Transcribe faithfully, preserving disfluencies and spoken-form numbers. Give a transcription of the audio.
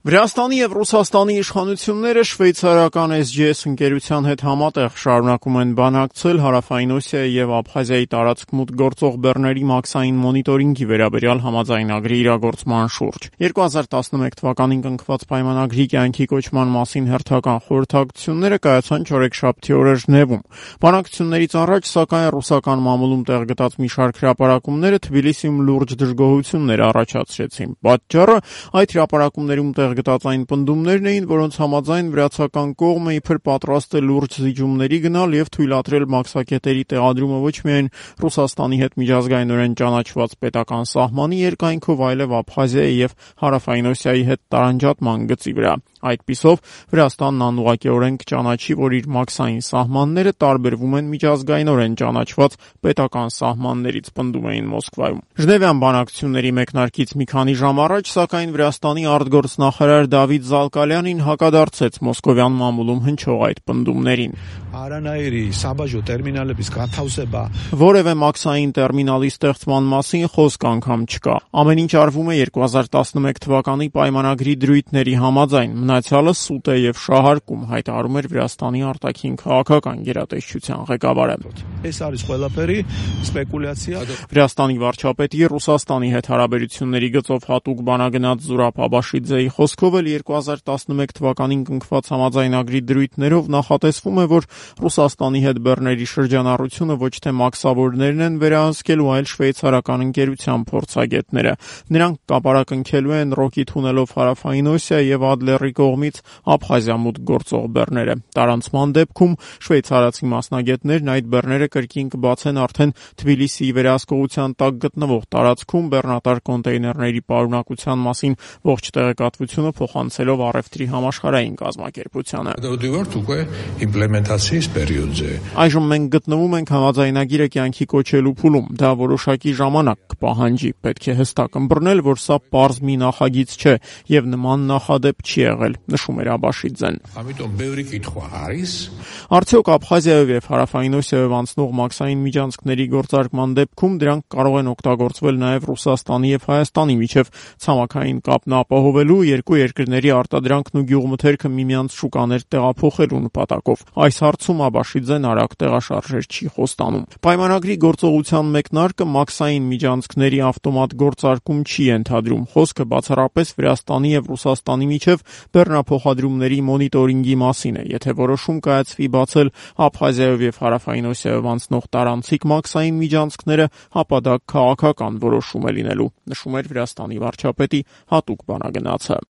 Վրաստանի եւ Ռուսաստանի իշխանությունները շվեյցարական էս ջի էս ընկերության հետ համատեղ շարունակում են բանակցել Հարավային Օսիայի եւ Աբխազիայի տարածք մուտք գործող բեռների մաքսային մոնիտորինգի վերաբերյալ համաձայնագրի իրագործման շուրջ։ երկու հազար տասնմեկ թվականին կնքված պայմանագրի կյանքի կոչման մասին հերթական խորհրդակցությունները կայացան չորեքշաբթի օրը Ժնևում։ Բանակցություններից առաջ, սակայն, ռուսական մամուլում տեղ գտած մի շարք հրապարակումները Թբիլիսիում լուրջ դժգոհություններ առաջացրեցին։ Պատճառը այդ հրապարակումներում տեղ գտած այն պնդումներն էին, որոնց համաձայն վրացական կողմը իբր պատրաստ է լուրջ զիջումների գնալ եւ թույլատրել մաքսակետերի տեղադրումը ոչ միայն Ռուսաստանի հետ միջազգայինորեն ճանաչված պետական սահմանի երկայնքով, այլև Աբխազիայի եւ Հարավային Օսիայի հետ տարանջատման գծի վրա։ Այդպիսով Վրաստանն անուղղակիորեն կճանաչի, որ իր մաքսային սահմանները տարբերվում են միջազգայինորեն ճանաչված պետական սահմաններից, պնդում էին Մոսկվայում։ Ժնևյան բանակցությունների մեկնարկից մի քանի ժամ առաջ, սակայն, Վրաստանի արտգործնախարար Դավիթ Զալկալյանին հակադարձեց մոսկովյան մամուլում հնչող այդ պնդումներին։ Արանայերի սաբաժո տերմինալების կաթավսեբա Որևէ մաքսային տերմինալի ստեղծման մասին խոսք անգամ չկա։ Ամեն ինչ արվում է երկու հազար տասնմեկ թվականի պայմանագրի դրույթների համաձայն, մնացյալը սուտ է եւ շահարկում, հայտարարում էր Վրաստանի արտաքին քաղաքական գերատեսչության ղեկավարը։ Այս არის ყველაფერი սպեկուլյացիա։ Վրաստանի վարչապետի Ռուսաստանի հետ հարաբերությունների գծով հատուկ բանագնաց Զուրաբ Աբաշիձեի խոսքով էլ երկու հազար տասնմեկ թվականին կնքված համաձայնագրի դրույթներով նախատեսվում է, որ Ռուսաստանի հետ բեռների շրջանառությունը ոչ թե մաքսավորներն են վերահսկելու, այլ շվեյցարական ընկերության փորձագետները։ Նրանք կապարակնքելու են Ռոկի թունելով Հարավային Օսիա եւ Ադլերի կողմից Աբխազիա մուտք գործող բեռները։ Տարանցման դեպքում շվեյցարացի մասնագետներն այդ բեռները կրկին կբացեն արդեն Թբիլիսիի վերահսկողության տակ գտնվող տարածքում, բեռնատար կոնտեյներների պարունակության մասին ողջ տեղեկատվությունը փոխանցելով առևտրի համաշխարհային կազմակերպությանը։ Այժմ մենք գտնվում ենք համաձայնագիրը կյանքի կոչելու փուլում։ Դա որոշակի ժամանակ կպահանջի։ Պետք է հստակ ըմբռնել, որ սա պարզ մի նախագիծ չէ եւ նման նախադեպ չի եղել, նշում էր Աբաշիձեն։ Արդյոք Աբխազիայով եւ Հարավային Օսիայով անցնող մաքսային միջանցքների գործարկման դեպքում դրանք կարող են օգտագործվել նաեւ Ռուսաստանի եւ Հայաստանի միջև ցամաքային կապն ապահովելու, երկու երկրների արտադրանքն ու գյուղմթերքը միմյանց շուկաներ տեղափոխելու նպատակով։ Այս հարցում Աբաշիձեն արագ տեղաշարժեր չի խոստանում։ Պայմանագրի գործողության մեկնարկը մաքսային միջանցքների ավտոմատ գործարկում չի ենթադրում։ Խոսքը բացառապես Վրաստանի եւ Ռուսաստանի միջև բեռնափոխադրումների մոնիտորինգի մասին է։ Եթե որոշում կայացվի բացել Աբխազիայով եւ Հարավային Օսիայով անցնող տարանցիկ մաքսային միջանցքները, ապա դա քաղաքական որոշում է լինելու, նշում էր Վրաստանի վարչապետի հատուկ բանագնացը։